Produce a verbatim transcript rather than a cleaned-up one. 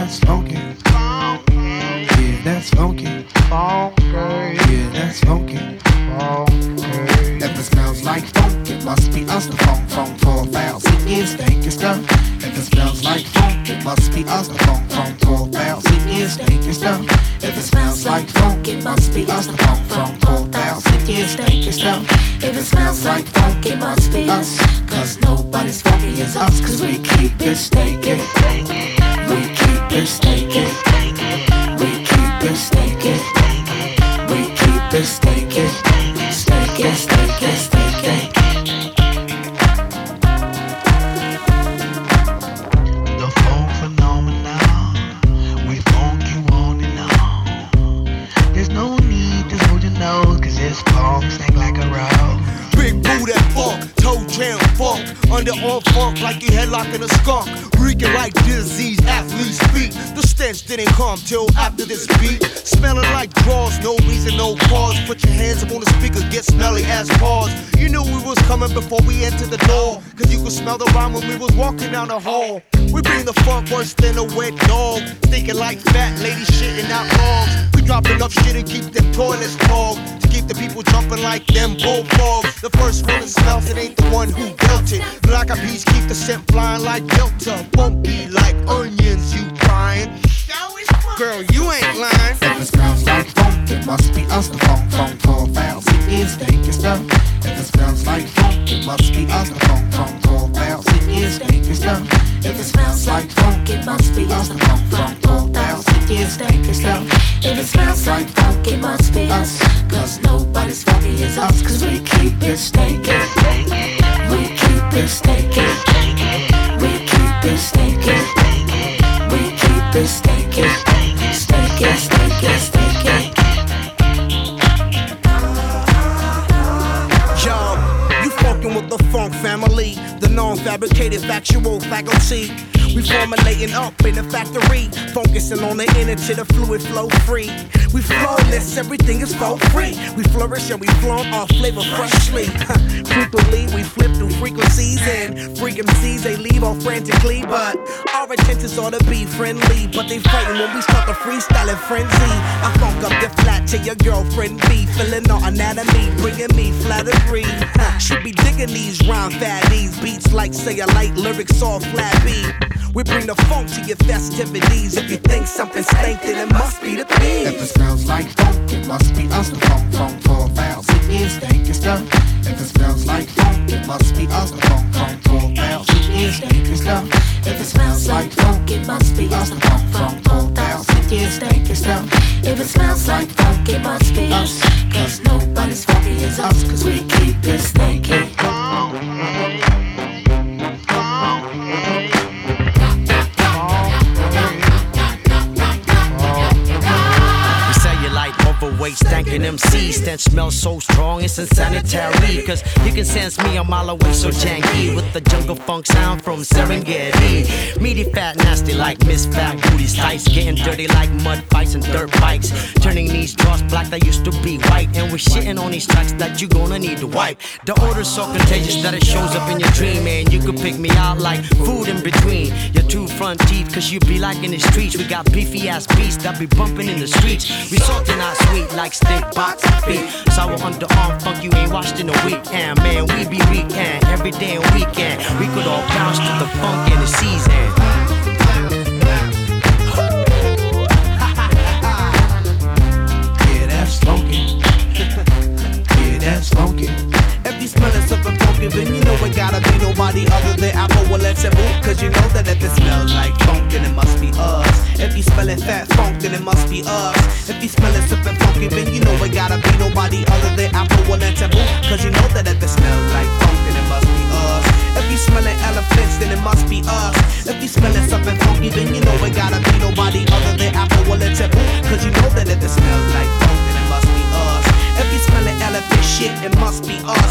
that's funky. Yeah, that's funky. Yeah, that's funky. If it smells like funk, it must be us. The funk, funk, four thousand years, stinky stuff. If it smells like funk, it must be us. The funk, funk, four thousand years, stinky stuff. If it smells like funk, it must be us. The funk, funk, four thousand years, stinky stuff. If it smells like funk, it must be us. Cause nobody's funky as us. Cause we keep it stinky. We keep it stinky. We keep it stinky. We keep it stinky. Stinky, stinky, stinky. The funk phenomenon, we funk you on and on. There's no need to hold your nose, cause this funk stink like a rose. Big boo that funk, toe jam funk, underarm funk like you headlocking a skunk. Reeking like disease, athlete's feet. The stench didn't come till after this beat. Smelling like drawers, no reason, no cause. Put your hands up on the speaker, get smelly as paws. You knew we was coming before we entered the door, cause you could smell the rhyme when we was walking down the hall. We bring the funk worse than a wet dog, stinking like fat ladies shitting out logs. We drop enough shit and keep them toilets clogged, to keep the people jumping like them bullfrogs. The first one that smells it ain't the one who built it. Black eyed peas keep the scent flying like Delta. Funky like onions, you crying. Girl, you ain't lying. If it smells like funk, it must be us. The funk, funk, four thousand years, stinky stuff. If it smells like funk, it must be us. The funk, funk, four thousand years, stinky stuff. If it smells like funk, it must be us. The funk, funk, four thousand years, stinky stuff. If it smells like funk, it must be us. Cause nobody's funky as us. Cause we keep it stinky. We keep it stinky. We keep it stinky. We keep it stinky. Stinky, stinky, stinky. Yo, you fucking with the funk family, the non-fabricated factual faculty. We formulating up in the factory, focusing on the inner to the fluid flow free. We flawless, everything is for free. We flourish and we flaunt our flavor freshly. Frequently we flip through frequencies and freak M Cs they leave off frantically. But our intentions ought to be friendly, but they fighting when we start the freestyling frenzy. I funk up the flat to your girlfriend B, feeling our anatomy, bringing me flattery. She be digging these rhyme fatties, beats like say a light lyrics all flat beat. We bring the funk to your festivities. If you think something stank, then it must be the beat. If it smells like funk, it must be us. The funk, funk, four thousand years, stinky stuff. If it smells like funk, it must be us. The funk, funk, four thousand years, stinky stuff. If it smells like funk, it must be us. The funk, funk, four thousand years, stinky stuff. If it smells like funk, it must be us. Cause nobody's funky as us. Cause we keep it stinky. Overweight, stankin' M C, stench smells so strong it's insanitary. Cause you can sense me a mile away, so janky with the jungle funk sound from Serengeti. Meaty, fat, nasty like Miss Fat Booty's tights, getting dirty like mud fights and dirt bikes, turning these drawers black that used to be white. And we're shitting on these tracks that you gonna need to wipe. The odor's so contagious that it shows up in your dream, and you could pick me out like food in between your two front teeth. Cause you be like in the streets, we got beefy ass beasts that be bumping in the streets. We salty, not sweet like steak box feet. Sour underarm funk you ain't washed in a week. And man, we be weekend every damn weekend. We could all bounce to the funk in the season. Yeah, that's funky. Yeah, that's funky. If you smellin' something funky, then you know it gotta be nobody other than Apple will let you move. Cause you know that if it smells like funk, then it must be us. If you smellin' fat funk, then it must be us. If you smellin' something funky, then you know it gotta be nobody other than Apple will let you move. Cause you know that if it smells like funk, then it must be us. If you smellin' elephants, then it must be us. If you smellin' something funky, then you know it gotta be nobody other than Apple will let you move. Cause you know that if it smells like funk, then it must be us. If you smellin' elephant shit, it must be us.